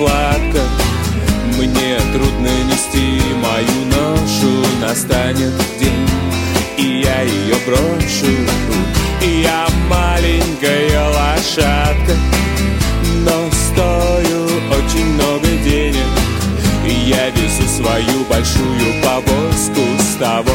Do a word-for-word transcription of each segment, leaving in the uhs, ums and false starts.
сладко. Мне трудно нести мою ношу. Настанет день, и я ее брошу. Я маленькая лошадка, но стою очень много денег. Я везу свою большую повозку с того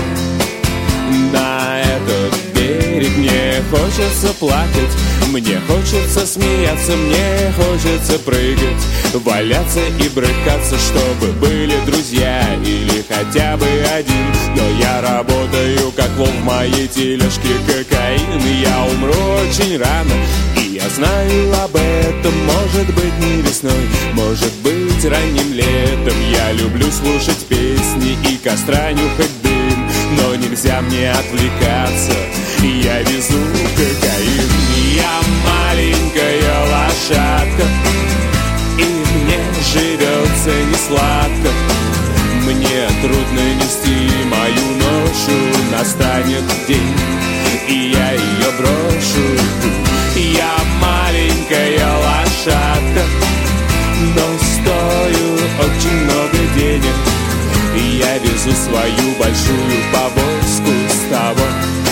на этот берег. Мне хочется плакать, мне хочется смеяться, мне хочется прыгать, валяться и брыкаться, чтобы были друзья или хотя бы один. Но я работаю как вол в моей тележке кокаин, и я умру очень рано, и я знаю об этом. Может быть не весной, может быть ранним летом. Я люблю слушать песни и костра нюхать дым, но нельзя мне отвлекаться, я везу кокаин. Я маленькая лошадка, и мне живется не сладко. Мне трудно нести мою ношу. Настанет день, и я ее брошу. Я маленькая лошадка, но стою очень много денег. Я везу свою большую повозку с того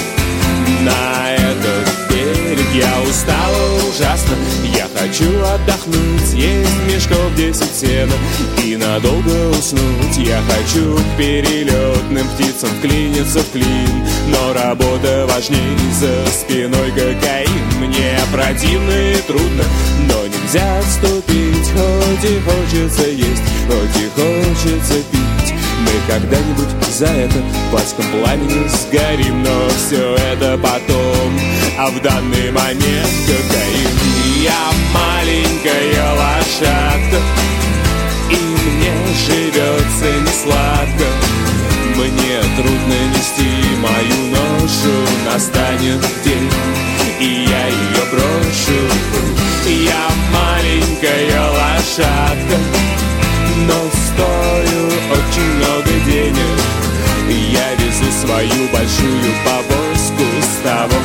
на этот берег. Я устала ужасно, я хочу отдохнуть, съесть мешков десять сена и надолго уснуть. Я хочу к перелетным птицам вклиниться в клин, но работа важней, за спиной кокаин. Мне противно и трудно, но нельзя отступить. Хоть и хочется есть, хоть и хочется пить. Мы когда-нибудь за это в адском пламени сгорим, но все это потом, а в данный момент кокаин. Я маленькая лошадка, и мне живется не сладко. Мне трудно нести мою ношу. Настанет день, и я ее брошу. Я маленькая лошадка, но стою очень много денег. Я везу свою большую повозку с того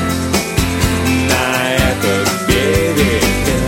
на этот берег.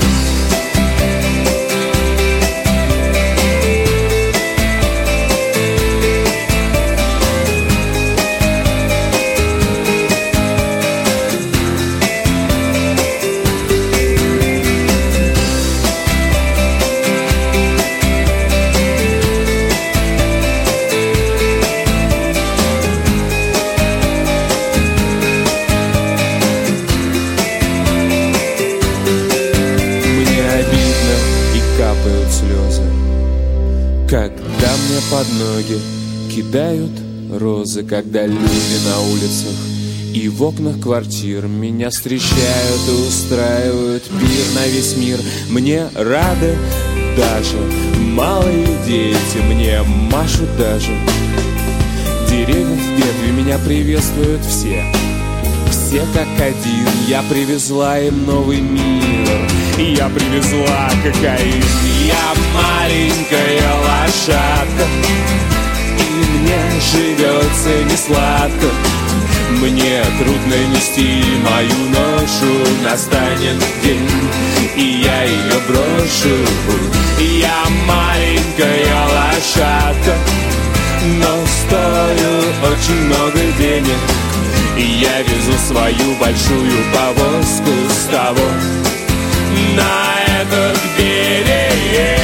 Когда мне под ноги кидают розы, когда люди на улицах и в окнах квартир меня встречают и устраивают пир на весь мир. Мне рады даже малые дети, мне машут даже деревья в ветви, меня приветствуют все, все как один. Я привезла им новый мир, я привезла кокаин. Я маленькая лошадка, и мне живется не сладко. Мне трудно нести мою ношу. Настанет день, и я ее брошу. Я маленькая лошадка, но стою очень много денег. Я везу свою большую повозку с того на этот берег.